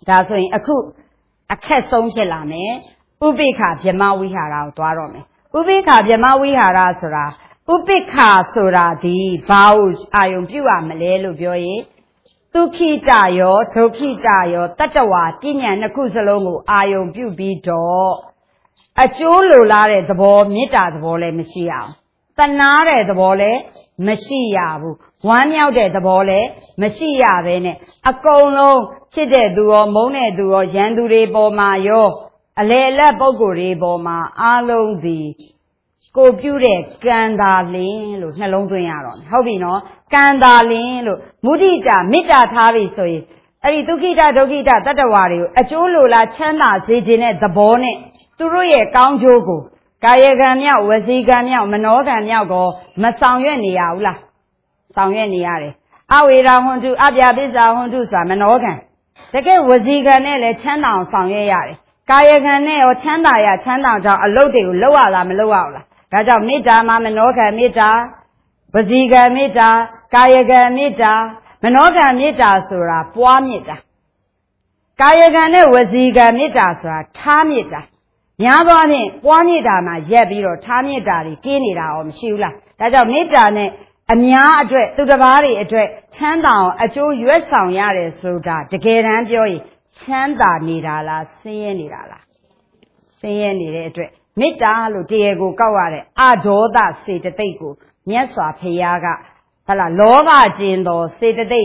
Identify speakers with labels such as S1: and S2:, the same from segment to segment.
S1: ဒါဆိုရင်အခုအခက်ဆုံးဖြစ်လာမယ်ဥပိ္ပခဗြဟ္မဝိဟာရကိုသွားတော့မယ်ဥပိ္ပခဗြဟ္မဝိဟာရဆိုတာဥပိ္ပခဆိုတာဒီဘာကိုအာယုံပြုရမလဲလို့ပြောရင်ဒုက္ခိတရောဒုက္ခိတရောတတ္တဝါပညာနှစ်ခုစလုံးကိုအာယုံပြုပြီးတော့အကျိုးလိုလားတဲ့သဘောမေတ္တာသဘောလည်းမရှိအောင်တနာတဲ့သဘောလည်းမရှိရဘူးဝမ်းမြောက်တဲ့သဘောလည်းမရှိရပဲနဲ့အကုန်လုံးချစ်တဲ့သူရောမုန်းတဲ့သူရောရန်သူတွေပေါ်မှာရောအလေအလတ်ပုဂ္ဂိုလ်တွေပေါ်မှာအားလုံးဒီကိုပြုတဲ့ကံသာလင်းလို့နှလုံးသွင်းရတော့ဟုတ်ပြီနော်ကံသာလင်းလို့မုဒိတာမေတ္တာထားပြီဆိုရင်အဲ့ဒီဒုက္ခိတဒုက္ခိတတတ္တဝါတွေကိုအကျိုးလိုလားချမ်းသာစေခြင်းတဲ့သဘောနဲ့သူတို့ရဲ့ကောင်းကျိုးကိုကာယကံမြောက်ဝစီကံမြောက်မနောကံမြောက်ကိုမဆောင်ရွက်နေရဘူးလားဆောင်ရွက်နေရတယ်အဝေရာဟွန်တုအပြပိစ္ဆာဟွန်တုဆိုတာမနောကံတကယ်ဝစီကံနဲ့လည်းချမ်းသာအောင်ဆောင်ရွက်ရတယ်ကာယကံနဲ့ရောချမ်းသာရချမ်းသာကြောင့်အလုပ်တွေကိုလုပ်ရလားမလုပ်ရဘူးလားဒါကြောင့်မေတ္တာမှာမနောကံမေတ္တာဝစီကံမေတ္တာကာယကံမေတ္တာမနောကံမေတ္တာဆိုတာပွားမေတ္တာကာယကံနဲ့ဝစီကံမေတ္တာဆိုတာထားမေတ္တာများသောအားဖြင့်ပွားမေတ္တာမှာရက်ပြီးတော့ထားမေတ္တာတွေကင်းနေတာရောမရှိဘူးလားဒါကြောင့်မေတ္တာနဲ့အများအတွက်သူတစ်ပါးတွေအတွက်ချမ်းသာအောင်အကျိုးရွက်ဆောင်ရတယ်ဆိုတာတကယ်တမ်းပြောရင်ချမ်းသာနေတာလားဆင်းရဲနေတာလားဆင်းရဲနေတဲ့အတွက်မေတ္တာလို့တရားကိုကောက်ရတဲ့အဒေါသစေတသိက်ကိုမြတ်စွာဘုရားကဟလာလောဘကျင်သောစေတသိက်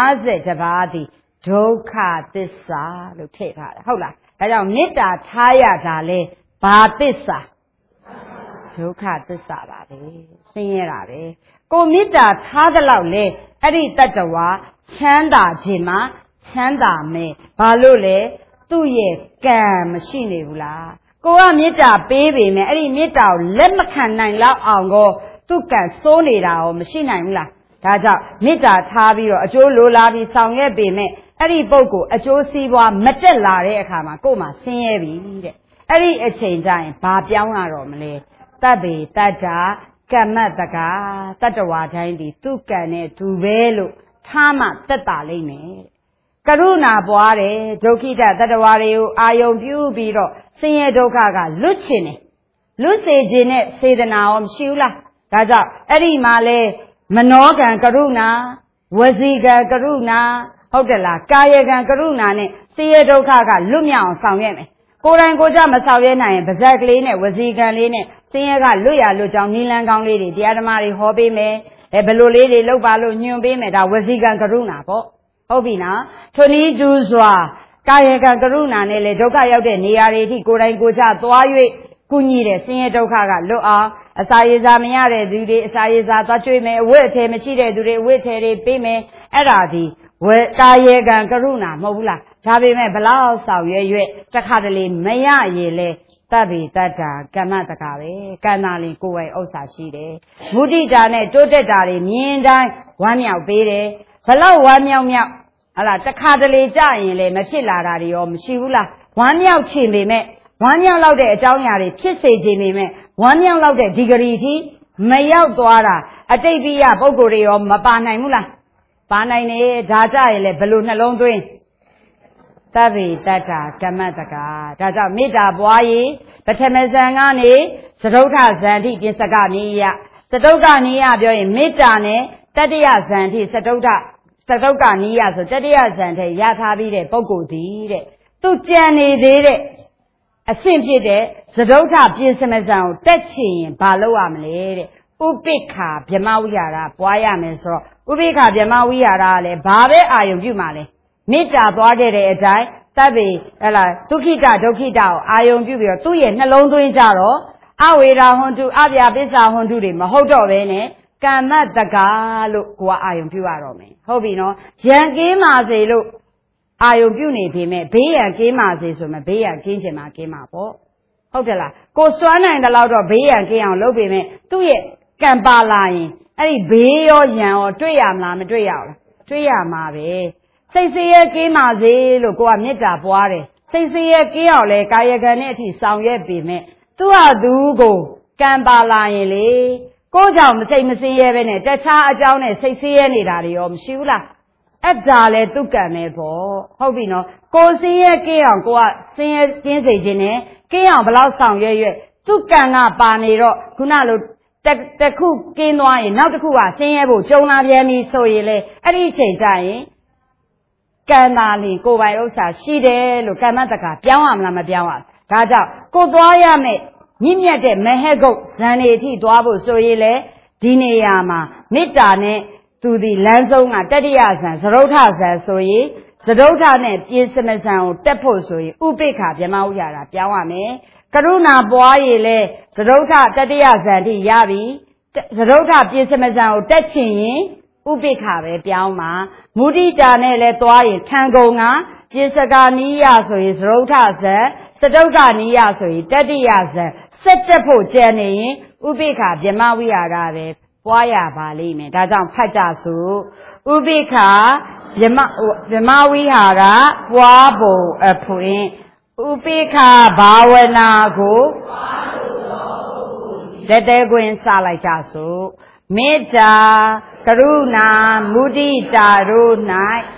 S1: 50ပါးသည်ဒုက္ခသစ္စာလို့ထည့်ထားတာဟုတ်လားဒါကြောင့်မေတ္တာထားရတာလဲဘာသစ္စာဒုက္ခသစ္စာပါပဲဆင်းရဲတာပဲကိုမေတ္တာထားသလောက်လဲအဲ့ဒီတတ္တဝါချမ်းသာခြင်းမှာချမ်းသာမယ်ဘာလို့လဲသူ့ရဲ့ကံမရှိနေဘူးလားကိုကမေတ္တာပေးပေမဲ့အဲ့ဒီမေတ္တာကိုလက်မခံနိုင်လောက်အောင်ကိုသူ့ကံစိုးနေတာရောမရှိနိုင်ဘူးလားဒါကြောင့်မေတ္တာထားပြီးတော့အကျိုးလိုလားပြီးဆောင်ရွက်ပေမဲ့အဲ့ဒီပုဂ္ဂိုလ်အကျိုးစီးပွားမတက်လာတဲ့အခါမှာကို့မှာဆင်းရဲပြီတဲ့အဲ့ဒီအချိန်ကျရင်ဘာပြောင်းရတော့မလဲတပ္ပေတတ္တာကမ္မတကာတတ္တဝါတိုင်းဒီသူ့ကံနဲ့သူပဲလို့ထားမှသက်သာလိမ့်မယ်ကရုဏာပွားတယ်ဒုက္ခိတတတ္တဝါတွေကိုအာယုံပြုပြီးတော့ဆင်းရဲဒုက္ခကလွတ်ချင်တယ်လွတ်စေခြင်းနဲ့စေတနာရောမရှိဘူးလားဒါကြောင့်အဲ့ဒီမှာလဲမနောကံကရုဏာဝစီကံကရုဏာဟုတ်တယ်လားကာယကံကရုဏာနဲ့ဆင်းရဲဒုက္ခကလွတ်မြောက်အောင်ဆောင်ရွက်မယ်ကိုယ်တိုင်ကိုယ်ကြမဆောင်ရွက်နိုင်ရင်ပါဇက်ကလေးနဲ့ဝစီကံလေးနဲ့ဆင်းရဲကလွတ်ရလွတ်ကြောင်းနိလန်းကောင်းလေးတွေတရားဓမ္မတွေဟောပေးမယ်ဘယ်လိုလေးတွေလုပ်ပါလို့ညွှန်ပေးမယ်ဒါဝစီကံကရုဏာပေါ့ဟုတ်ပြီနော်ထိုနည်းတူစွာကာယကံကရုဏာနဲ့လေဒုက္ခရောက်တဲ့နေရာတွေအထိကိုယ်တိုင်ကိုယ်ကြသွား၍ကုညီတဲ့ဆင်းရဲဒုက္ခကလွတ်အောင်အစာရေစာမရတဲ့သူတွေအစာရေစာသွားကျွေးမယ်အဝတ်အထည်မရှိတဲ့သူတွေအဝတ်အထည်တွေပေးမယ်အဲ့ဒါဒီကာယကံကရုဏာမဟုတ်ဘူးလားဒါပေမဲ့ဘလောက်ဆောင်ရွက်တခါတလေမရရင်လေတပ္ပိတတ္တာကမ္မတကာပဲကံသာလင်ကိုယ်ဝိုင်ဥစ္စာရှိတယ်မုဒိတာနဲ့တိုးတက်တာတွေမြင်တိုင်းဝမ်းမြောက်ပေးတယ်ဘလောက်ဝမ်းမြောက်ဟလာတခါတလေကြရင်လေမဖြစ်လာတာတွေရောမရှိဘူးလားဝမ်းမြောက်ချင်ပေမဲ့ဝမ်းမြောက်လောက်တဲ့အကြောင်းအရာတွေဖြစ်စေခြင်းပေမဲ့ဝမ်းမြောက်လောက်တဲ့ဒီဂရီထိမရောက်သွားတာအတိတ်ပိယပုဂ္ဂိုလ်တွေရောမပါနိုင်ဘူးလားပါနိုင်တယ်ဒါကြရင်လေဘယ်လိုနှလုံးသွင်းတပ္ပိတတ္တာကမ္မတကာဒါကြောင့်မေတ္တာပွားရေးပထမဇန်ကနေသဒုဋ္ဌဇန်ထိပြင်စကနေယသဒုက္ခနိယပြောရင်မေတ္တာနဲ့တတ္တယဇန်ထိသဒုက္ခနိယဆိုတတ္တယဇန်ထိရထားပြီးတဲ့ပုဂ္ဂိုလ်ဒီတဲ့သူကြံနေသေးတဲ့အဆင့်ဖြစ်တဲ့သဒုဋ္ဌပြင်စမဇန်ကိုတက်ချင်ရင်ဘာလုပ်ရမလဲတဲ့ဥပိ္ပခာဗြဟ္မဝိဟာရပွားရမယ်ဆိုတော့ဥပိ္ပခာဗြဟ္မဝိဟာရကလည်းဘာပဲအာယုံပြုမှာလဲမေတ္တာသွားခဲ့တဲ့အတိုင်းတပ္ပေဟလာဒုက္ခိတဒုက္ခိတကိုအာယုံပြုပြီးတော့သူ့ရဲ့နှလုံးသွင်းကြတော့အဝေရာဟွန်တုအပြပိစ္ဆာဟွန်တုတွေမဟုတ်တော့ဘဲနဲ့ကမ္မတကာလို့ကိုကအာယုံပြုရတော့မယ်ဟုတ်ပြီနော်ရန်ကင်းပါစေလို့အာယုံပြုနေပေမဲ့ဘေးရန်ကင်းပါစေဆိုမှဘေးရန်ကင်းချင်မှကင်းမှာပေါ့ဟုတ်တယ်လားကိုစွမ်းနိုင်တဲ့လောက်တော့ဘေးရန်ကင်းအောင်လုပ်ပေမဲ့သူ့ရဲ့ကံပါလာရင်အဲ့ဒီဘေးရောရန်ရောတွေ့ရမလားမတွေ့ရဘူးလားတွေ့ရမှာပဲစိတ်ဆင်းရဲကင်းပါစေလို့ကိုကမေတ္တာပွားတယ်စိတ်ဆင်းရဲကင်းအောင်လဲကာယကံနဲ့အထိဆောင်ရွက်ပေမဲ့သူ့ဟာသူကိုကံပါလာရင်လေကိုကြောင့်မစိတ်မဆင်းရဲပဲနဲ့တခြားအကြောင်းနဲ့စိတ်ဆင်းရဲနေတာတွေရောမရှိဘူးလားအဲ့ဒါလေသူကံပဲပေါ့ဟုတ်ပြီနော်ကိုစင်းရဲ့ကင်းအောင်ကိုကစင်းရဲ့ကင်းစေခြင်းနဲ့ကင်းအောင်ဘလောက်ဆောင်ရွက်ရွက်သူကံကပါနေတော့ခုနလိုတစ်ခုကင်းသွားရင်နောက်တစ်ခုကဆင်းရဲဖို့ကြုံလာပြန်ပြီဆိုရင်လေအဲ့ဒီအချိန်ကျရင်ကံသာလင်ကိုယ်ပိုင်ဥစ္စာရှိတယ်လို့ကမ္မတက္ကပြောင်းရမလားမပြောင်းရဒါကြောင့်ကိုသွားရမယ်မြင့်မြတ်တဲ့မဟက်ကုတ်ဇန်နေအထိသွားဖို့ဆိုရင်လေဒီနေရာမှာမေတ္တာနဲ့သူဒီလမ်းဆုံးကတတိယဇန်သရုဋ္ဌဇန်ဆိုရင်သရုဋ္ဌနဲ့ပြင်းစမဇန်ကိုတက်ဖို့ဆိုရင်ဥပိ္ပခဗြဟ္မဝိဟာရပြောင်းရမယ်ကရုဏာပွားရည်လေသရုဋ္ဌတတိယဇန်ထိရပြီသရုဋ္ဌပြင်းစမဇန်ကိုတက်ချင်ရင်ဥပိ္ပခပဲပြောင်းပါမုဒိတာနဲ့လည်းသွားရင်ထံကုန်ကပြင်းစကာနီးရဆိုရင်သရုဋ္ဌဇန်စတုတ္ထနီးရဆိုရင်တတိယဇန်ဆက်တက်ဖို့ကျန်နေရင်ဥပိ္ပခဗြဟ္မဝိဟာရပဲပွားရပါလိမ့်မယ်ဒါကြောင့်ဖတ်ကြစို့ဥပိ္ပခဗြဟ္မဝိဟာရပွားဖို့အဖွင့်ဥပိ္ပခဘာဝနာကိုလက်သေးခွင်စလိုက်ကြစို့မေတ္တာကရုဏာမုဒိတာတို့၌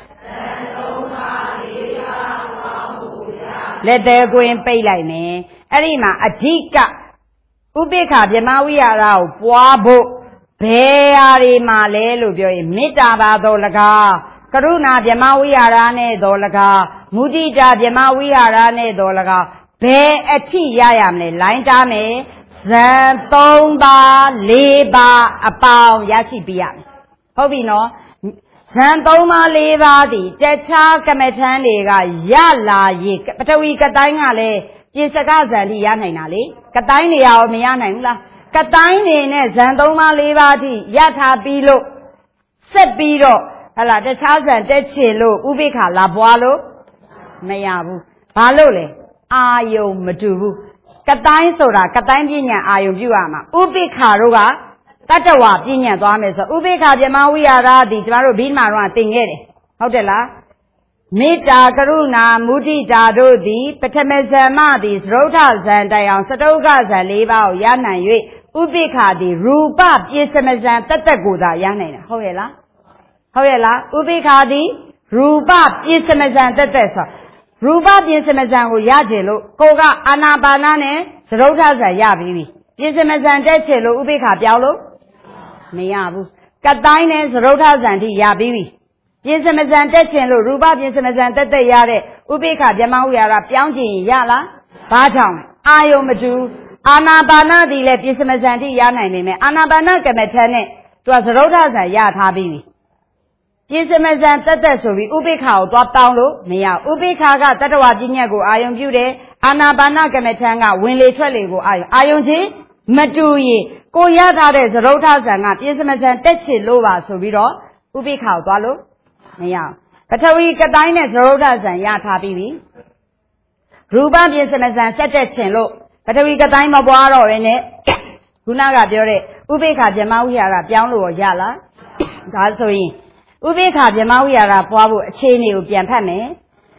S1: လက်သေးခွင်ပိတ်လိုက်မယ်အဲ့ဒီမှာအဓိကဥပိ္ပခဗြဟ္မဝိဟာရကိုပွားဖို့ဘယ်ဟာတွေမှာလဲလို့ပြောရင်မေတ္တာပါတော်၎င်းကရုဏာဗြဟ္မဝိဟာရနဲ့တော်၎င်းမုဒိတာဗြဟ္မဝိဟာရနဲ့တော်၎င်းဘယ်အထိရရမလဲလိုင်းတားမယ်ဇန်3ပါး4ပါးအပေါင်းရရှိပြရမယ်ဟုတ်ပြီနော်ဇန်3ပါး4ပါးဒီတခြားကမ္မထမ်းတွေကရလာရေးပထဝီကတိုင်းကလည်းပြစ္ဆကဇန်တိရနိုင်တာလေကတိုင်းနေရာရောမရနိုင်ဘူးလားကတိုင်းနေနဲ့ဇန်3ပါး4ပါးထိရထားပြီးလို့ဆက်ပြီးတော့ဟလာတခြားဇန်တက်ချင်လို့ဥပိ္ပခလာပွားလို့မရဘူးဘာလို့လဲအာယုံမတူဘူးကတိုင်းဆိုတာကတိုင်းပညာအာယုံပြုရမှာဥပိ္ပခတို့ကတတ္တဝပညာသွားမယ်ဆိုဥပိ္ပခဗြဟ္မဝိဟာရဒီကျမတို့ဘိဓမ္မာတော့သင်ခဲ့တယ်ဟုတ်တယ်လားမေတ္တာကရုဏာမုဒိတာတို့သည်ပထမဇန်မှသည်သရုဋ္ဌဇန်တိုင်အောင်စတုဂဇန်4ပါးကိုရနိုင်၍ဥပိ္ပခသည်ရူပပြစ္ဆမဇန်တသက်ကိုသာရနိုင်တာဟုတ်ရဲ့လားဟုတ်ရဲ့လားဥပိ္ပခသည်ရူပပြစ္ဆမဇန်တသက်ဆိုရူပပြစ္ဆမဇန်ကိုရကြလို့ကိုကအာနာပါနနဲ့သရုဋ္ဌဇန်ရပြီးပြီပြစ္ဆမဇန်တက်ချင်လို့ဥပိ္ပခပြောင်းလို့မရဘူးကတိုင်းနဲ့သရုဋ္ဌဇန်ထိရပြီးပြီပြစ္ဆမဇန်တက်ချင်လို့ရူပပြစ္ဆမဇန်တက်ရတဲ့ဥပိ္ပခဗြဟ္မဝိဟာရပြောင်းချင်ရလားဘာကြောင့်အာယုံမတူအာနာပါနသည်လည်းပြစ္ဆမဇန်ထိရနိုင်နေမယ်အာနာပါနကမ္မထမ်းနဲ့သူကသရုဋ္ဌဇန်ရထားပြီးပြီပြစ္ဆမဇန်တက်ဆိုပြီးဥပိ္ပခကိုသွားတောင်းလို့မရဥပိ္ပခကတတ္တဝပညာကိုအာယုံပြုတယ်အာနာပါနကမ္မထမ်းကဝင်လေထွက်လေကိုအာယုံချင်းမတူရင်ကိုရထားတဲ့သရုဋ္ဌဇန်ကပြစ္ဆမဇန်တက်ချင်လို့ပါဆိုပြီးတော့ဥပိ္ပခကိုသွားလို့မရပထဝီကတိုင်းနဲ့သရုဋ္ဌဇန်ရထားပြီးပြီရူပပြစ္ဆမဇန်ဆက်တက်ချင်လို့ပထဝီကတိုင်းမပွားတော့ရင်းနဲ့ခုနကပြောတဲ့ဥပိ္ပခဗြဟ္မဝိဟာရပြောင်းလို့ရလားဒါဆိုရင်ဥပိ္ပခဗြဟ္မဝိဟာရပွားဖို့အခြေအနေကိုပြန်ဖတ်မယ်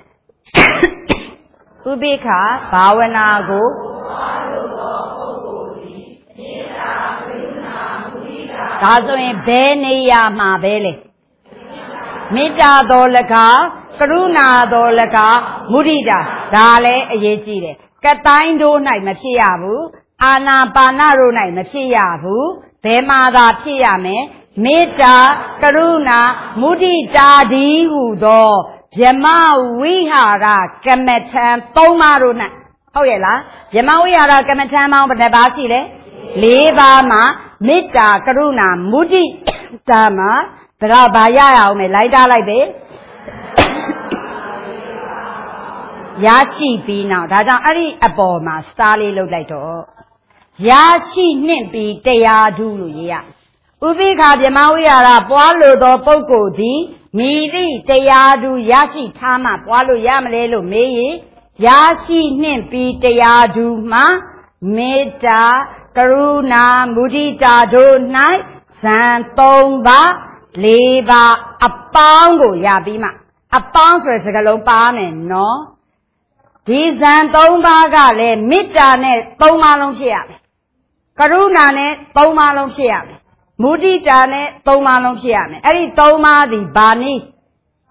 S1: ဥပိ္ပခဘာဝနာကိုဒါဆိုရင်ဘယ်နေရာမှာပဲလေမေတ္တာတော်၎င်းကရုဏာတော်၎င်းမုဒိတာဒါလည်းအရေးကြီးတယ်ကတိုင်းတို့၌မဖြစ်ရဘူးအာနာပါနတို့၌မဖြစ်ရဘူးဘယ်မှာသာဖြစ်ရမယ်မေတ္တာကရုဏာမုဒိတာဒီဟုသောဗြဟ္မဝိဟာရကမ္မထံ3ပါးတို့၌ဟုတ်ရဲ့လားဗြဟ္မဝိဟာရကမ္မထံပေါင်းဘယ်နှပါးရှိလဲ4ပါးမှာမေတ္တာကရုဏာမုဒိတာမှာဒါဘာရအောင်မယ်လိုက်တားလိုက်ပဲရရှိပြီးနောက်ဒါကြောင့်အဲ့ဒီအပေါ်မှာစတားလေးလုပ်လိုက်တော့ရရှိနှင့်ပြီးတရားဓုလို့ရေးရဥပိ္ပခဗြဟ္မဝိဟာရပွားလို့သောပုဂ္ဂိုလ်သည်မိသည့်တရားဓုရရှိထားမှပွားလို့ရမလဲလို့မေးရင်ရရှိနှင့်ပြီးတရားဓုမှာမေတ္တာကရုဏာမုဒိတာတို့၌ဇန်3ပါး4ပါးအပေါင်းကိုရပြီးမှအပေါင်းဆိုတဲ့စကားလုံးပါမယ်နော်ဒီဇန်3ပါးကလည်းမေတ္တာနဲ့3ပါးလုံးဖြစ်ရမယ်ကရုဏာနဲ့3ပါးလုံးဖြစ်ရမယ်မုဒိတာနဲ့3ပါးလုံးဖြစ်ရမယ်အဲ့ဒီ3ပါးဒီဘာနည်း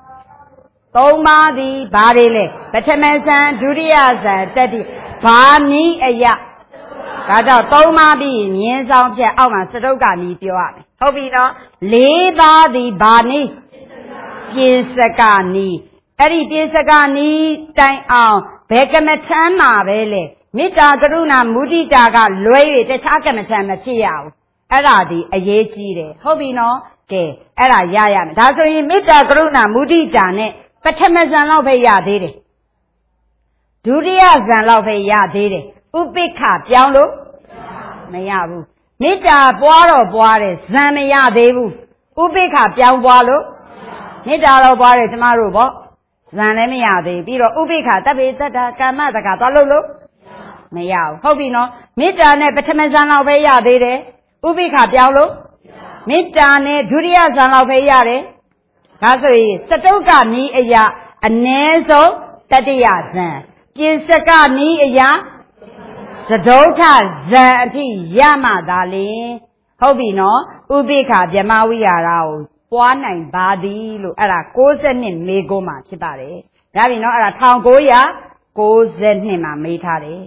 S1: 3 ပါးသည်ဘာတွေလဲပထမဇန်ဒုတိယဇန်တတိဘာနီးအရာဒါကြောင့်3 ပါးပြီးမြင်းဆောင်ဖြတ်အောက်မှာစတုတ်ကနီးပြောရမယ်ဟုတ်ပြီနော်4 ပါးသည်ဘာနီးပြေစကနီးအဲ့ဒီပြေစကနီးတိုင်အောင်ဘယ်ကမ္မထမ်းမှာပဲလေမေတ္တာကရုဏာမုဒိတာကလွဲ၍တခြားကမ္မထမ်းမဖြစ်ရဘူးအဲ့ဒါဒီအရေးကြီးတယ်ဟုတ်ပြီနော်ကဲအဲ့ဒါရမယ်ဒါဆိုရင်မေတ္တာကရုဏာမုဒိတာနဲ့ပထမဇန်လောက်ပဲရသေးတယ်ဒုတိယဇန်လောက်ပဲရသေးတယ်ဥပိ္ပခပြောင်းလို့မရဘူးမေတ္တာပွားတော့ပွားတယ်ဇန်မရသေးဘူးဥပိ္ပခပြောင်းပွားလို့မေတ္တာတော့ပွားတယ်ကျမတို့ပေါ့ဇန်လည်းမရသေးပြီးတော့ဥပိ္ပခတပိသတ္တကာမတကသွားလို့မရဘူးဟုတ်ပြီနော်မေတ္တာနဲ့ပထမဇန်လောက်ပဲရသေးတယ်ဥပိ္ပခပြောင်းလို့မေတ္တာနဲ့ဒုတိယဇန်လောက်ပဲရတယ်ဒါဆိုရင်စတုတ်ကနီးအရာအ ਨੇ ဆုံးတတိယဇန်ပြေစကနီးအရာသဒုဋ္ဌဇန်အထိရမှသာလေဟုတ်ပြီနော်ဥပိ္ပခဗြဟ္မဝိဟာရကိုပွားနိုင်ပါသည်လို့အဲ့ဒါ62မေကုန်းမှာဖြစ်ပါတယ်ဒါပြီနော်အဲ့ဒါ1992မှာမေးထားတယ်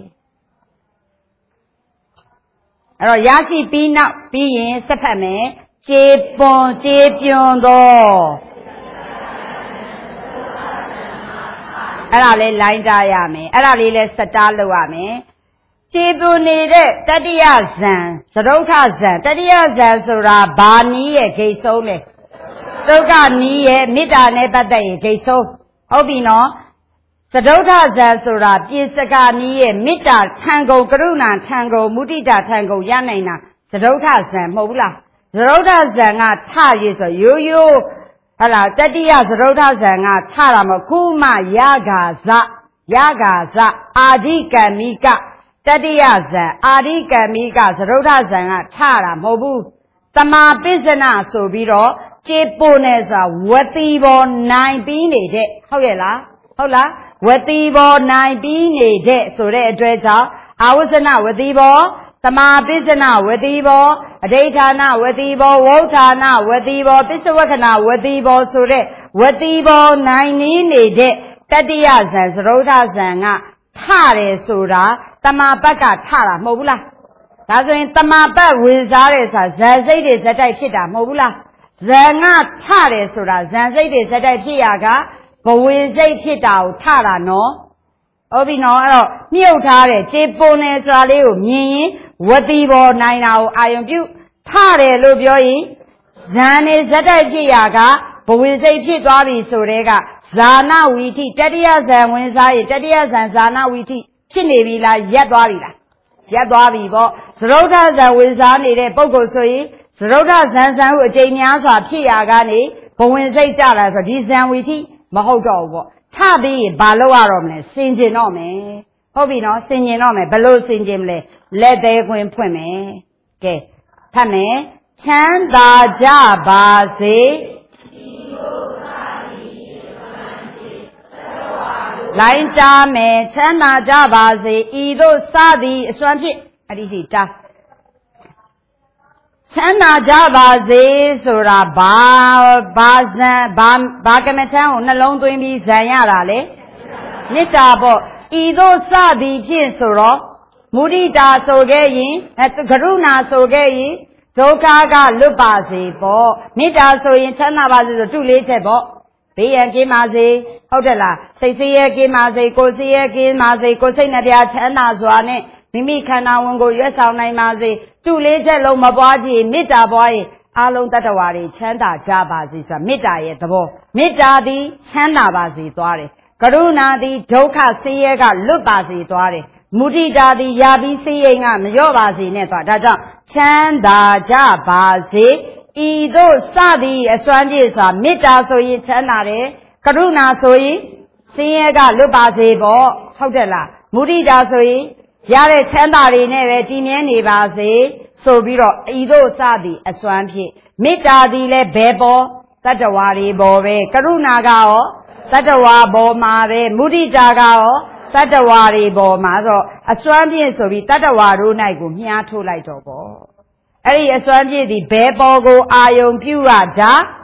S1: အဲ့တော့ရရှိပြီးနောက်ပြီးရင်စက်ဖတ်မယ်ခြေပွန်ခြေပြွန်သောအဲ့ဒါလေးလိုင်းကြရမယ်အဲ့ဒါလေးလဲစတားလုပ်ရမယ်ခြေပွန်နေတဲ့တတိယဇန်သဒုဋ္ဌဇန်တတိယဇန်ဆိုတာဘာနီးရဲ့ဂိတ်ဆုံးလေဒုက္ခနီးရဲ့မေတ္တာနဲ့ပတ်သက်ရင်ဂိတ်ဆုံးဟုတ်ပြီနော်သဒုဋ္ဌဇန်ဆိုတာပြေစကနီးရဲ့မေတ္တာထံကုန်ကရုဏာထံကုန်မုဒိတာထံကုန်ရနိုင်တာသဒုဋ္ဌဇန်မဟုတ်ဘူးလားသဒုဋ္ဌဇန်ကထရည်ဆိုရိုးရိုးဟလာတတိယသဒုဋ္ဌဇန်ကထတာမခုမှရဂါဇအာဓိကမိကတတိယဇန်အာဓိကမိကသဒုဋ္ဌဇန်ကထတာမဟုတ်ဘူးတမာပစ္စနဆိုပြီးတော့ခြေပွန်နေဆိုတာဝတိဘောနိုင်ပြီးနေတဲ့ဟုတ်ရဲ့လားဟုတ်လားဝတိဘောနိုင်ပြီးနေတဲ့ဆိုတဲ့အတွက်ကြောင့်အာဝဇနဝတိဘောသမာပစ္စနဝတိဘောအဋိဌာနဝတိဘောဝုဋ္ဌာနဝတိဘောပစ္စဝက္ခဏဝတိဘောဆိုတဲ့ဝတိဘောနိုင်နေတဲ့တတိယဇန်သဒုဋ္ဌဇန်ကထတယ်ဆိုတာတမာပတ်ကထတာမဟုတ်ဘူးလားဒါဆိုရင်တမာပတ်ဝင်စားတယ်ဆိုတာဇန်စိတ်တွေဇက်တိုက်ဖြစ်တာမဟုတ်ဘူးလားဇန်ကထတယ်ဆိုတာဇန်စိတ်တွေဇက်တိုက်ဖြစ်ရကဘဝေစိတ်ဖြစ်တာကိုထတာနော်ဟုတ်ပြီနော်အဲ့တော့မြုပ်ထားတဲ့ခြေပွန်နေဆိုတာလေးကိုမြင်ရင်ဝတိဘောနိုင်တာကိုအာယုံပြုထတယ်လို့ပြောရင်ဇန်နေဇက်တိုက်ဖြစ်ရကဘဝေစိတ်ဖြစ်သွားပြီဆိုတဲ့ကဇာနာဝီထိတတိယဇန်ဝင်စားရင်တတိယဇန်ဇာနာဝီထိဖြစ်နေပြီလားရက်သွားပြီလားရက်သွားပြီပေါ့သဒုဋ္ဌဇန်ဝင်စားနေတဲ့ပုဂ္ဂိုလ်ဆိုရင်သဒုဋ္ဌဇန်ဟုအကျိန်များစွာဖြစ်ရကနေဘဝင်စိတ်ကြလာဆိုဒီဇန်ဝီထိမဟုတ်တော့ဘူးပေါ့ထပြီးရင်ဘာလုပ်ရတော့မလဲစင်ကျင်တော့မယ်ဟုတ်ပြီနော်စင်ကျင်တော့မယ်ဘလို့စင်ကျင်မလဲလက်သေးခွင်းဖွင့်မယ်ကဲဖတ်မယ်ချမ်းသာကြပါစေလိုင်းတားမယ်ချမ်းသာကြပါစေဤသို့စသည်အစွမ်းဖြင့်အဒီစီတားချမ်းသာကြပါစေဆိုတာဘာဇန်ဘာကမ္မထံကိုနှလုံးသွင်းပြီးဇန်ရတာလေမေတ္တာပေါ့ဤသို့စသည်ဖြင့်ဆိုတော့မုဒိတာဆိုခဲ့ရင်ကရုဏာဆိုခဲ့ရင်ဒုက္ခကလွတ်ပါစေပေါ့မေတ္တာဆိုရင်ချမ်းသာပါစေဆိုတုလေးချက်ပေါ့ဘေးရန်ကင်းပါစေဟုတ်တယ်လားစိတ်ဆင်းရဲကင်းပါစေကိုယ်ဆင်းရဲကင်းပါစေကိုယ်စိတ်နှပြချမ်းသာစွာနဲ့မိမိခန္ဓာဝန်ကိုရွတ်ဆောင်နိုင်ပါစေတုလေးချက်လုံးမပွားကြည့်မေတ္တာပွားရင်အလုံးတတ္တဝါတွေချမ်းသာကြပါစေဆိုတာမေတ္တာရဲ့သဘောမေတ္တာသည်ချမ်းသာပါစေသွားတယ်ကရုဏာသည်ဒုက္ခဆင်းရဲကလွတ်ပါစေသွားတယ်မုဒိတာသည်ယာပြီးဆင်းရဲကမလျော့ပါစေနဲ့သွားဒါကြောင့်ချမ်းသာကြပါစေဤသို့စသည်အစွမ်းပြည့်စွာမေတ္တာဆိုရင်ချမ်းသာတယ်ကရုဏာဆိုရင်ဆင်းရဲကလွတ်ပါစေပေါ့ဟုတ်တယ်လားမုဒိတာဆိုရင်ရတဲ့ချမ်းသာတွေနဲ့ပဲတည်မြဲနေပါစေဆိုပြီးတော့ဤသို့စသည်အစွမ်းဖြင့်မေတ္တာသည်လည်းဘယ်ပေါ်တတ္တဝါတွေပေါ်ပဲကရုဏာကရောတတ္တဝါပေါ်မှာပဲမုဒိတာကရောတတ္တဝါတွေပေါ်မှာဆိုအစွမ်းဖြင့်ဆိုပြီးတတ္တဝါတို့၌ကိုမြှားထိုးလိုက်တော့ပေါ့အဲ့ဒီအစွမ်းဖြင့်ဒီဘယ်ပေါ်ကိုအာယုံပြုရတာတ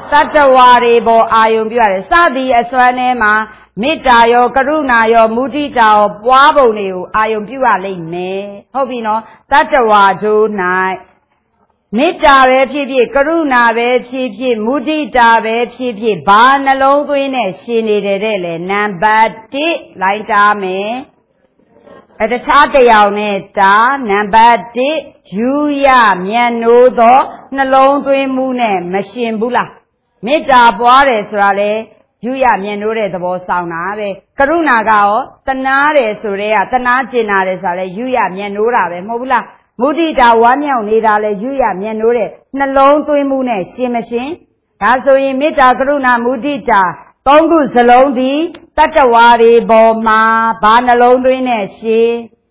S1: တတ္တဝါတွေပေါ်အာယုံပြုရတယ်စသည်အစွမ်းထဲမှာမေတ္တာရောကရုဏာရောမုဒိတာရောပွားပုံတွေကိုအာယုံပြုရလိမ့်မယ်ဟုတ်ပြီနော်တတ္တဝါတို့၌မေတ္တာပဲဖြစ်ဖြစ်ကရုဏာပဲဖြစ်ဖြစ်မုဒိတာပဲဖြစ်ဖြစ်ဘာနှလုံးသွင်းနဲ့ရှင်နေတဲ့တဲ့လေနံပါတ်1လိုက်တာမယ်တခြားတရားနဲ့တာနံပါတ်1ယူရမြတ်နိုးသောနှလုံးသွင်းမှုနဲ့မရှင်ဘူးလားမေတ္တာပွားတယ်ဆိုတာလေယူရမြတ်နိုးတဲ့သဘောဆောင်တာပဲကရုဏာကရောတနာတယ်ဆိုတဲ့ကတနာကျင်နာတယ်ဆိုတာလေယူရမြတ်နိုးတာပဲမဟုတ်ဘူးလားမုဒိတာဝမ်းမြောက်နေတာလေယူရမြတ်နိုးတဲ့နှလုံးသွင်းမှုနဲ့ရှင်မရှင်ဒါဆိုရင်မေတ္တာကရုဏာမုဒိတာသုံးခုစလုံးသည်တတ္တဝါတွေပေါ်မှာဘာနှလုံးသွင်းနဲ့ရှင်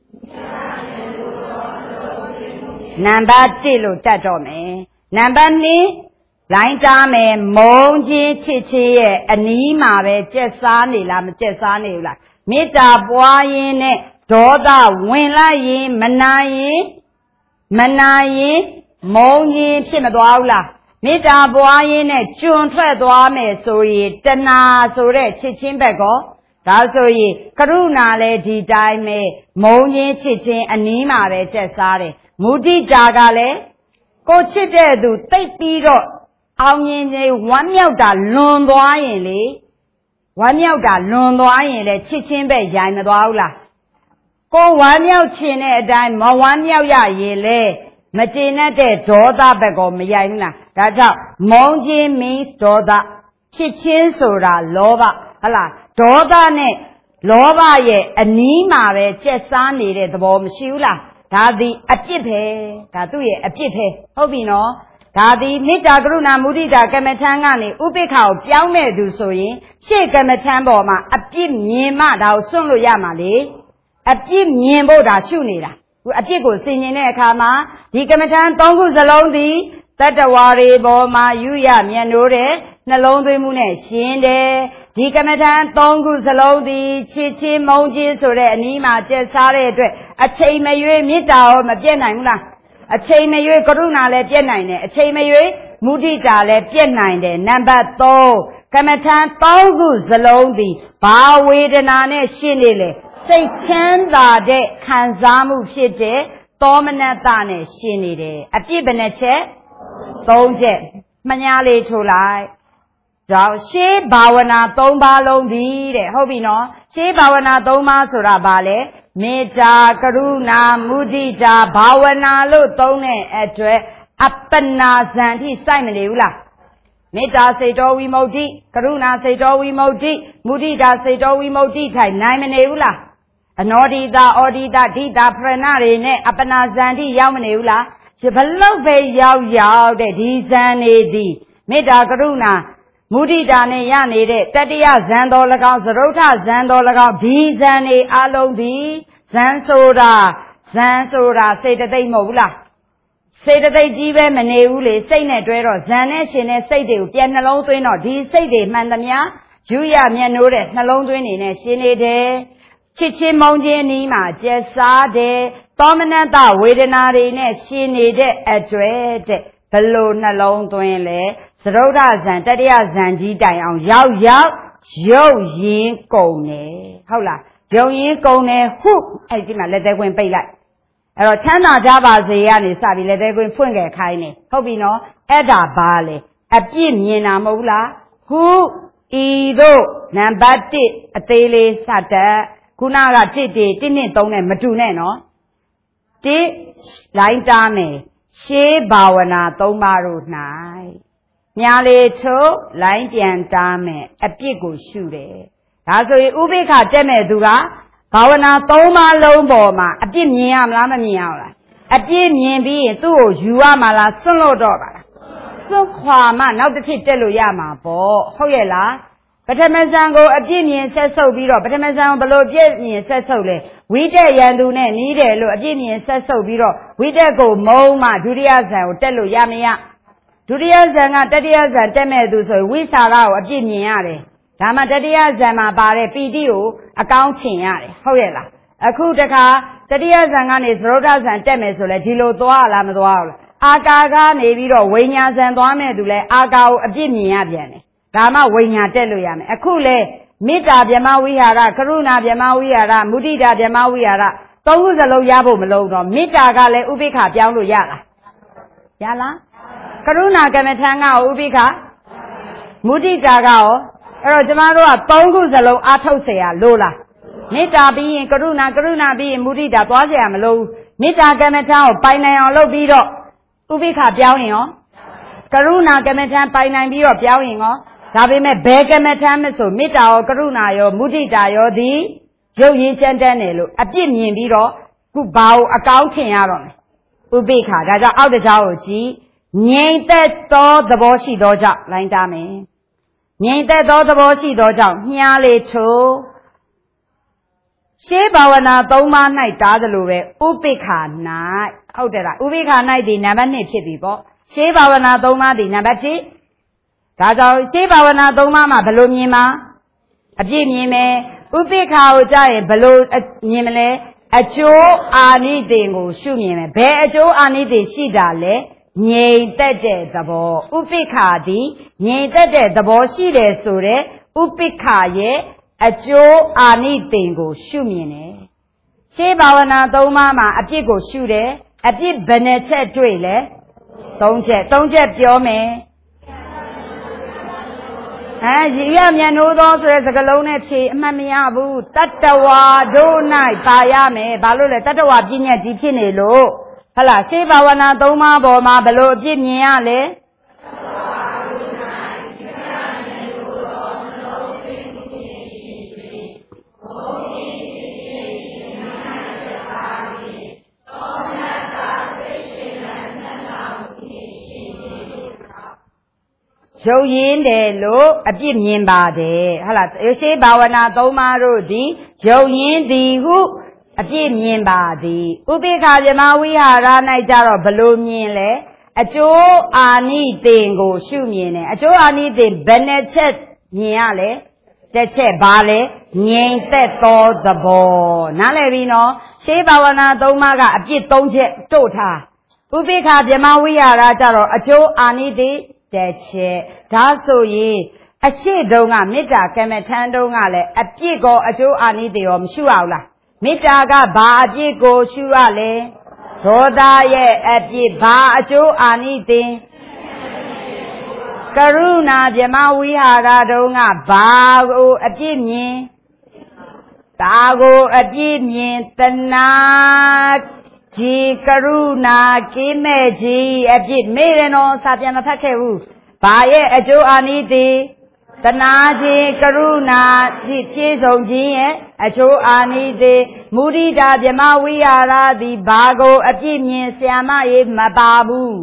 S1: နံပါတ်1လို့တတ်တော့မယ်နံပါတ်2လိုင်းတားမယ်မုံချင်းချစ်ချင်းရဲ့အနီးမှာပဲကျက်စားနေလားမကျက်စားနေဘူးလားမေတ္တာပွားရင်းနဲ့ဒေါသဝင်လိုက်ရင်မနိုင်ရင်မုံချင်းဖြစ်မသွားဘူးလားမေတ္တာပွားရင်းနဲ့ကျွံထွက်သွားမယ်ဆိုရင်တဏှာဆိုတဲ့ချစ်ချင်းဘက်ကောဒါဆိုရင်ကရုဏာလည်းဒီတိုင်းပဲမုံချင်းချစ်ချင်းအနီးမှာပဲကျက်စားတယ်မုဒိတာကလည်းကိုချစ်တဲ့သူတိတ်ပြီးတော့အောင်မြင်နေဝမ်းမြောက်တာလွန်သွားရင်လေဝမ်းမြောက်တာလွန်သွားရင်လေချစ်ချင်းပဲရိုင်မသွားဘူးလားကိုဝမ်းမြောက်ခြင်းတဲ့အတိုင်းမဝမ်းမြောက်ရရင်လေမကျေနပ်တဲ့ဒေါသဘက်ကောမရိုင်ဘူးလားဒါကြောင့်မုန်းခြင်း means ဒေါသချစ်ချင်းဆိုတာလောဘဟုတ်လားဒေါသနဲ့လောဘရဲ့အနီးမှာပဲကျက်စားနေတဲ့သဘောမရှိဘူးလားဒါသည်အပြစ်ပဲဒါသူ့ရဲ့အပြစ်ပဲဟုတ်ပြီနော်ဒါသည်မေတ္တာကရုဏာမုဒိတာကမ္မထံကနေဥပိ္ပခာကိုပြောင်းမဲ့သူဆိုရင်ရှေ့ကမ္မထံပေါ်မှာအပြစ်မြင်မှဒါကိုစွန့်လို့ရမှာလေအပြစ်မြင်ဖို့ဒါရှုနေတာအပြစ်ကိုဆင်ញင်တဲ့အခါမှာဒီကမ္မထံ၃ခုစလုံးသည်တတ္တဝါတွေပေါ်မှာယူရမြတ်နိုးတဲ့နှလုံးသွင်းမှုနဲ့ရှင်တယ်ဒီကမ္မထံ၃ခုစလုံးသည်ချစ်ချင်းမုန်းချင်းဆိုတဲ့အနီးမှာကျက်စားတဲ့အတွက်အချိန်မရွေးမေတ္တာရောမပြည့်နိုင်ဘူးလားအချိန်မရွေးကရုဏာလည်းပြည့်နိုင်တယ်အချိန်မရွေးမုဒိတာလည်းပြည့်နိုင်တယ်နံပါတ်3ကမ္မထံ၃ခုစလုံးသည်ဘာဝေဒနာနဲ့ရှင်နေလေစိတ်ချမ်းသာတဲ့ခံစားမှုဖြစ်တဲ့သောမနတနဲ့ရှင်နေတယ်အပြစ်ဘယ်နှချက်3ချက်မှညာလေးထိုးလိုက်ကြောင့်ရှေးဘာဝနာ3ပါးလုံးဒီတဲ့ဟုတ်ပြီနော်ရှေးဘာဝနာ3ပါးဆိုတာဘာလဲမေတ္တာကရုဏာမုဒိတာဘာဝနာလို့သုံးတဲ့အတွက်အပ္ပနာဇံထိစိုက်မနေဘူးလားမေတ္တာစိတ်တော်ဝိမု ക്തി ကရုဏာစိတ်တော်ဝိမု ക്തി မုဒိတာစိတ်တော်ဝိမု ക്തി ထိုင်နိုင်မနေဘူးလားအနောဒိတာဩဒိတာဒိတာဖရဏတွေနဲ့အပ္ပနာဇံထိရောက်မနေဘူးလားဘလို့ပဲရောက်တဲ့ဒီဇံနေသည်မေတ္တာကရုဏာမုဒိတာနဲ့ရနေတဲ့တတိယဇံတော်၎င်းသရုဋ္ဌဇံတော်၎င်းဒီဇံနေအလုံးသည်ဇံဆိုတာစေတသိက်မဟုတ်ဘူးလားစေတသိက်ကြီးပဲမနေဘူးလေစိတ်နဲ့တွဲတော့ဇံနဲ့ရှင်တဲ့စိတ်တွေကိုပြန်နှလုံးသွင်းတော့ဒီစိတ်တွေမှန်သမျှယူရမြတ်နိုးတဲ့နှလုံးသွင်းနေနဲ့ရှင်နေတယ်ချစ်ချင်းမုန်းခြင်းနီးမှာကျက်စားတယ်သောမနတဝေဒနာတွေနဲ့ရှင်နေတဲ့အတွက်တဲ့ဘလို့နှလုံးသွင်းလဲသရုဋ္ဌဇံတတိယဇံကြီးတိုင်အောင်ရောက်ရုပ်ရင်းကုန်တယ်ဟုတ်လားရုပ်ရင်းကုန်တယ်ဟုအဲ့ဒီမှာလက်သေးခွင်းပိတ်လိုက်အဲ့တော့ချမ်းသာကြပါစေကနေစပြီးလက်သေးခွင်းဖွင့်ခဲ့ခိုင်းတယ်ဟုတ်ပြီနော်အဲ့ဒါဘာလဲအပြစ်မြင်တာမဟုတ်လားဟုဤတို့နံပါတ်1အသေးလေးစတက်ခုနက1 1 2 3နဲ့မတူနဲ့နော်1လိုင်းတားမယ်ရှေးဘာဝနာ3ပါးတို့၌ညာလေးထုတ်လိုင်းပြန်တားမယ်အပြစ်ကိုရှုတယ်ဒါဆိုရင်ဥပိ္ပခတက်မဲ့သူကဘာဝနာ3ပါးလုံးပေါ်မှာအပြစ်မြင်ရမလားမမြင်ရဘူးလားအပြစ်မြင်ပြီးရင်သူ့ကိုယူရမှာလားစွန့်လို့တော့ပါလားစွန့်ခွာမှနောက်တစ်ထစ်တက်လို့ရမှာပေါ့ဟုတ်ရဲ့လားပထမဇန်ကိုအပြစ်မြင်ဆက်ဆုပ်ပြီးတော့ပထမဇန်ကိုဘလို့ပြစ်မြင်ဆက်ဆုပ်လဲဝိတက်ရန်သူနဲ့နီးတယ်လို့အပြစ်မြင်ဆက်ဆုပ်ပြီးတော့ဝိတက်ကိုမုံမှဒုတိယဇန်ကိုတက်လို့ရမရဒုတိယဇန်ကတတိယဇန်တက်မဲ့သူဆိုရင်ဝိစာရကိုအပြစ်မြင်ရတယ်ဒါမှတတိယဇန်မှာပါတဲ့ပီတိကိုအကောင်းချင်ရတယ်ဟုတ်ရဲ့လားအခုတခါတတိယဇန်ကနေသရုဋ္ဌဇန်တက်မယ်ဆိုလဲဒီလိုသွားလားမသွားဘူးလားအာကာကနေပြီးတော့ဝိညာဉ်ဆံသွားမဲ့သူလဲအာကာကိုအပြစ်မြင်ရပြန်တယ်ဒါမှဝိညာဉ်တက်လို့ရမယ်အခုလဲမေတ္တာဗြဟ္မဝိဟာရကရုဏာဗြဟ္မဝိဟာရမုဒိတာဗြဟ္မဝိဟာရသုံးခုစလုံးရဖို့မလုံးတော့မေတ္တာကလည်းဥပိ္ပခပြောင်းလို့ရလားရလားကရုဏာကမ္မထံကဥပိ္ပခမုဒိတာကရောအဲ့တော့ကျမတို့ကသုံးခုစလုံးအားထုတ်เสียရလို့လားမေတ္တာပြီးရင်ကရုဏာပြီးရင်မုဒိတာသွားเสียရမလို့မေတ္တာကမ္မထံကိုပိုင်နိုင်အောင်လုပ်ပြီးတော့ဥပိ္ပခပြောင်းရင်ရောကရုဏာကမ္မထံပိုင်နိုင်ပြီးတော့ပြောင်းရင်ရောဒါပေမဲ့ဘယ်ကမ္မထံမဆိုမေတ္တာရောကရုဏာရောမုဒိတာရောဒီရုပ်ရင်းကြမ်းတမ်းတယ်လို့အပြစ်မြင်ပြီးတော့ခုဘာကိုအကောင်းထင်ရတော့မယ်ဥပိ္ပခဒါကြောင့်အောက်တကြားကိုကြည့်ငြိမ်သက်သောသဘောရှိသောကြောင့်လိုင်းတာမယ်ငြိမ်သက်သောသဘောရှိသောကြောင့်မြားလေထိုးရှေးဘာဝနာ၃ပါး၌တားသလိုပဲဥပိ္ပခ၌ဟုတ်တယ်လားဥပိ္ပခ၌ဒီနံပါတ်2ဖြစ်ပြီပေါ့ရှေးဘာဝနာ၃ပါးဒီနံပါတ်1ဒါကြောင့်ရှေးဘာဝနာ၃ပါးမှာဘယ်လိုမြင်မှာအပြည့်မြင်မယ်ဥပိ္ပခကိုကြားရင်ဘယ်လိုမြင်မလဲအကျိုးအာနိသင်ကိုရှုမြင်မယ်ဘယ်အကျိုးအာနိသင်ရှိတာလဲငြိမ်သက်တဲ့သဘောဥပိ္ပခသည်ငြိမ်သက်တဲ့သဘောရှိတယ်ဆိုတဲ့ဥပိ္ပခရဲ့အကျိုးအာနိသင်ကိုရှုမြင်တယ်ရှေးဘာဝနာ၃ပါးမှာအပြစ်ကိုရှုတယ်အပြစ်ဘယ်နှချက်တွေ့လဲ၃ချက်ပြောမယ်ရည်ရမြတ်နိုးသောဆိုတဲ့စကားလုံးနဲ့ဖြေအမှတ်မရဘူးတတ္တဝါတို့၌ပါရမယ်ဘာလို့လဲတတ္တဝါပြည့်ညက်ကြီးဖြစ်နေလို့ဟုတ်လားရှေးဘာဝနာ၃ပါးပေါ်မှာဘယ်လိုအပြစ်မြင်ရလဲရုပ်ရင်းတယ်လို့အပြစ်မြင်ပါတယ်ဟုတ်လားရှေးဘာဝနာ၃ပါးတို့သည်ရုပ်ရင်းသည်ဟုအပြစ်မြင်ပါသည်ဥပိ္ပခဗြဟ္မဝိဟာရ၌ကြတော့ဘလို့မြင်လဲအကျိုးအာနိသင်ကိုရှုမြင်တယ်အကျိုးအာနိသင်ဘယ်နှချက်မြင်ရလဲတစ်ချက်ဘာလဲငြိမ်သက်သောသဘောနားလည်ပြီနော်ရှေးဘာဝနာ၃ပါးကအပြစ်၃ချက်တို့ထားဥပိ္ပခဗြဟ္မဝိဟာရကြတော့အကျိုးအာနိသင်တစ်ချက်ဒါဆိုရင်အရှိတုံးကမေတ္တာကမ္မထံတုံးကလည်းအပြစ်ကောအကျိုးအာနိသင်ရောမရှုအောင်လားမေတ္တာကဘာအပြစ်ကိုရှုရလဲဒေါသရဲ့အပြစ်ဘာအကျိုးအာနိသင်ကရုဏာဗြဟ္မဝိဟာရတုံးကဘာကိုအပြစ်မြင်ဒါကိုအပြစ်မြင်တဏှာကြီးကရုဏာကိမဲ့ကြီးအပြစ်မေ့တယ်နော်စာပြန်မဖတ်ခဲ့ဘူးဘာရဲ့အကျိုးအာနိသင်တဏှာကြီးကရုဏာကြီးပြည့်စုံခြင်းရဲ့အကျိုးအာနိသင်မုဒိတာဗြဟ္မဝိဟာရသည်ဘာကိုအပြစ်မြင်ဆရာမရေမပါဘူး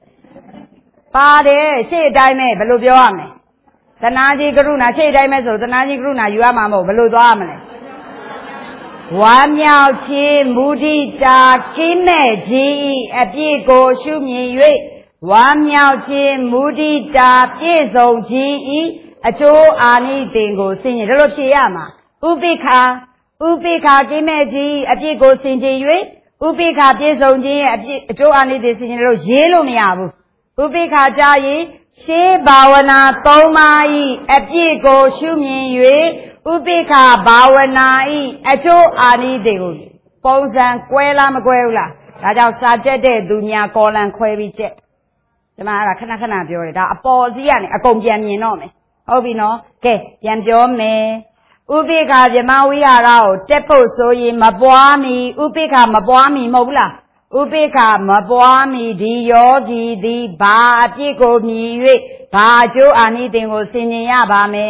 S1: ပါတယ်ရှေ့အတိုင်းပဲဘယ်လိုပြောရမလဲတဏှာကြီးကရုဏာရှေ့အတိုင်းပဲဆိုတဏှာကြီးကရုဏာယူရမှာမဟုတ်ဘယ်လိုသွားရမလဲဝမ်းမြောက်ခြင်းမုဒိတာကိမဲ့ခြင်းအပြစ်ကိုရှုမြင်၍ဝမ်းမြောက်ခြင်းမုဒိတာပြည့်စုံခြင်းအကျိုးအာနိသင်ကိုဆင်ခြင်ဒါလို့ဖြေရမှာဥပိ္ပခကိမဲ့ခြင်းအပြစ်ကိုဆင်ခြင်၍ဥပိ္ပခပြည့်စုံခြင်းရဲ့အကျိုးအာနိသင်ဆင်ခြင်လို့ရေးလို့မရဘူးဥပိ္ပခကြရင်ရှေးဘာဝနာ၃ပါးအပြစ်ကိုရှုမြင်၍ဥပိ္ပခဘာဝနာအကျိုးအာနိသင်ကိုပုံစံကွဲလားမကွဲဘူးလားဒါကြောင့်စာကျက်တဲ့သူညာကောလံခွဲပြီးကျက်ဒီမှာခဏပြောတယ်ဒါအပေါ်စီးကနေအကုန်ပြန်မြင်တော့မယ်ဟုတ်ပြီနော်ကဲပြန်ပြောမယ်ဥပိ္ပခဗြဟ္မဝိဟာရကိုတက်ဖို့ဆိုရင်မပွားမီဥပိ္ပခမပွားမီမဟုတ်ဘူးလားဥပိ္ပခမပွားမီဒီယောဂီသည်ဘာအပြစ်ကိုမြင်၍ဘာအကျိုးအာနိသင်ကိုဆင်ခြင်ရပါမယ်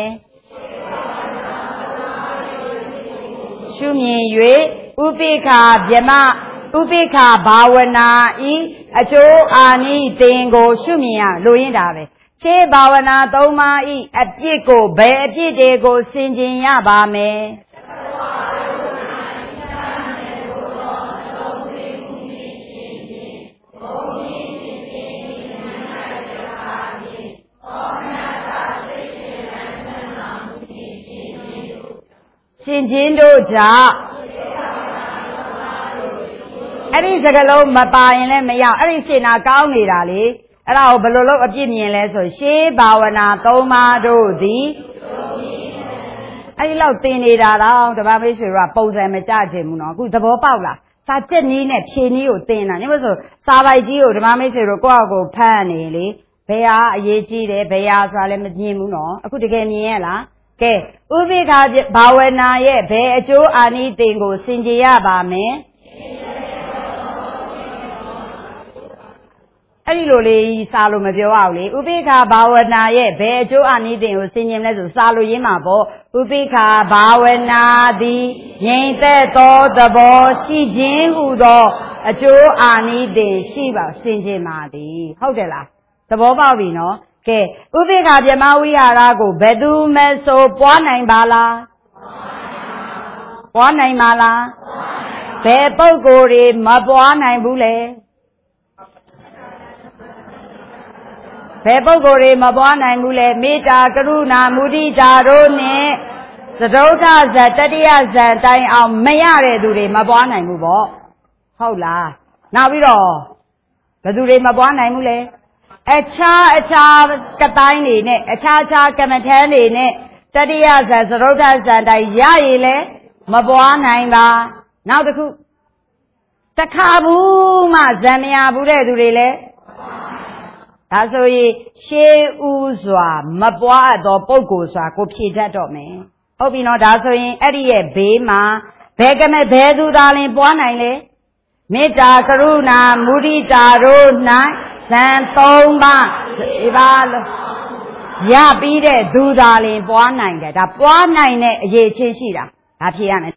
S1: ရှုမြင်၍ဥပိ္ပခဗြဟ္မဥပိ္ပခဘာဝနာအကျိုးအာနိသင်ကိုရှုမြင်ရလို့ရင်းတာပဲရှေးဘာဝနာ၃ပါးအပြစ်ကိုဘယ်အပြစ်တွေကိုဆင်ခြင်ရပါမယ်ရှင်ချင်းတို့ကြောင့်အဲ့ဒီစကလုံးမပါရင်လည်းမရအဲ့ဒီစေနာကောင်းနေတာလေအဲ့ဒါကိုဘယ်လိုလုပ်အပြစ်မြင်လဲဆိုရှေးဘာဝနာ၃ပါးတို့သည်အဲ့ဒီလောက်သင်နေတာတော့ဓမ္မမိတ်ဆွေတို့ကပုံစံမကြခြင်းဘူးနော်အခုသဘောပေါက်လားစာချက်နည်းနဲ့ဖြေနည်းကိုသင်တာညမဆိုစာပိုက်ကြီးကိုဓမ္မမိတ်ဆွေတို့ကိုယ့်အကိုဖတ်နေလေဘယ်ဟာအရေးကြီးတယ်ဘယ်ဟာဆိုတာလည်းမမြင်ဘူးနော်အခုတကယ်မြင်ရလားကဲဥပိ္ပခာဘာဝနာရဲ့ဘယ်အကျိုးအာနိသင်ကိုစင်ကြယ်ရပါမယ်အဲ့ဒီလိုလေးစာလို့မပြောရဘူးလေဥပိ္ပခာဘာဝနာရဲ့ဘယ်အကျိုးအာနိသင်ကိုစင်ကြယ်မလဲဆိုစာလို့ရင်းမှာပေါ့ဥပိ္ပခာဘာဝနာသည်ငြိမ်သက်သောသဘောရှိခြင်းဟူသောအကျိုးအာနိသင်ရှိပါစင်ကြယ်မှာသည်ဟုတ်တယ်လားသဘောပေါက်ပြီနော်ကဲဥပိ္ပခာဗြဟ္မဝိဟာရကိုဘယ်သူမဆိုပွားနိုင်ပါလားပွားနိုင်ပါလားဘယ်ပုဂ္ဂိုလ်တွေမပွားနိုင်ဘူးလဲဘယ်ပုဂ္ဂိုလ်တွေမပွားနိုင်ဘူးလဲမေတ္တာကရုဏာမုဒိတာတို့နဲ့သဒုဋ္ဌဇတတိယဇန်တိုင်အောင်မရတဲ့သူတွေမပွားနိုင်ဘူးပေါ့ဟုတ်လားနောက်ပြီးတော့ဘယ်သူတွေမပွားနိုင်ဘူးလဲအခြားကတိုင်းတွေနဲ့အခြားကမ္မထမ်းတွေနဲ့တတိယဇန်သဒုဋ္ဌဇန်တိုင်ရရည်လဲမပွားနိုင်ပါနောက်တစ်ခုတခါဘူးမှဇံမရဘူးတဲ့သူတွေလဲဒါဆိုရင်ရှေးဥစွာမပွားသောပုဂ္ဂိုလ်စွာကိုဖြေတတ်တော့မယ်ဟုတ်ပြီနော်ဒါဆိုရင်အဲ့ဒီရဲ့ဘေးမှာဘယ်သူသာလင်ပွားနိုင်လဲမေတ္တာကရုဏာမုဒိတာတို့၌ဇံ၃ပါးဒီပါလို့ရပြီးတဲ့သူသာလင်ပွားနိုင်တယ်ဒါပွားနိုင်တဲ့အရေးချင်းရှိတာဒါဖြေရမယ်